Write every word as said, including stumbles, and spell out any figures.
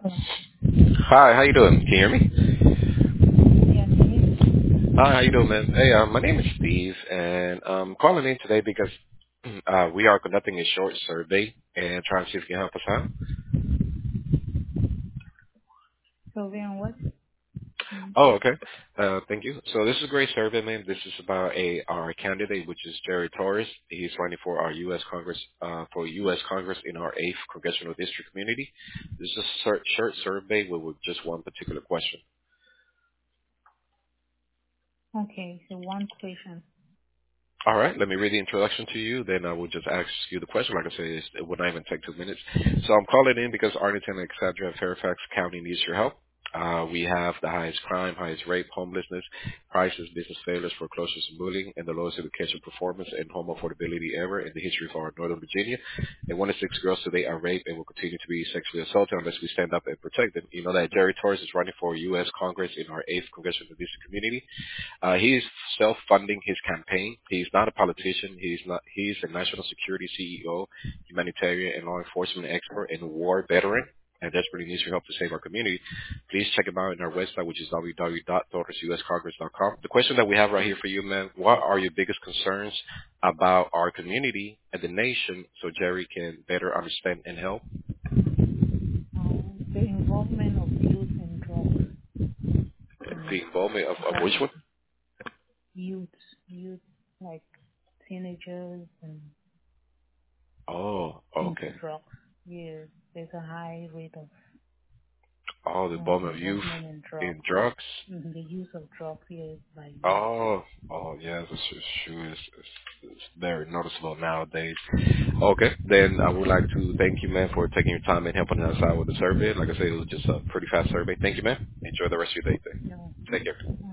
Hi, how you doing? Can you hear me? Yeah, can you? Hi, how you doing, man? Hey, um, my name is Steve, and I'm calling in today because uh, we are conducting a short survey and trying to see if you can help us out. So then what? Mm. Oh, okay. Uh, thank you. So this is a great survey, man. This is about a our candidate, which is Jerry Torres. He's running for our U S. Congress, uh, for U S. Congress in our eighth congressional district community. This is a short, short survey with, with just one particular question. Okay, so one question. All right, let me read the introduction to you, then I will just ask you the question. Like I said, it's- it would not even take two minutes. So I'm calling in because Arlington, et cetera, Fairfax County needs your help. Uh, we have the highest crime, highest rape, homelessness, prices, business failures, foreclosures, and bullying, and the lowest education performance and home affordability ever in the history of our Northern Virginia. And one in six girls today are raped and will continue to be sexually assaulted unless we stand up and protect them. You know that Jerry Torres is running for U S. Congress in our eighth congressional district community. Uh, he's self-funding his campaign. He's not a politician. He's not. He's a national security C E O, humanitarian and law enforcement expert, and war veteran, and desperately needs your help to save our community. Please check him out on our website, which is w w w dot torres u s congress dot com. The question that we have right here for you, man: what are your biggest concerns about our community and the nation, so Jerry can better understand and help? Um, the involvement of youth in drugs and The involvement of, of which violence. one? Youth, youth like teenagers and Oh, okay. into drugs. Yes, there's a high rate of Oh, the um, involvement of youth involvement in drugs. in drugs. Mhm. The use of drugs here by youth. Oh, oh yes, it's, it's true. It's, it's, it's very noticeable nowadays. Okay, then I would like to thank you, man, for taking your time and helping us out with the survey. Like I said, it was just a pretty fast survey. Thank you, man. Enjoy the rest of your day. No. Take care.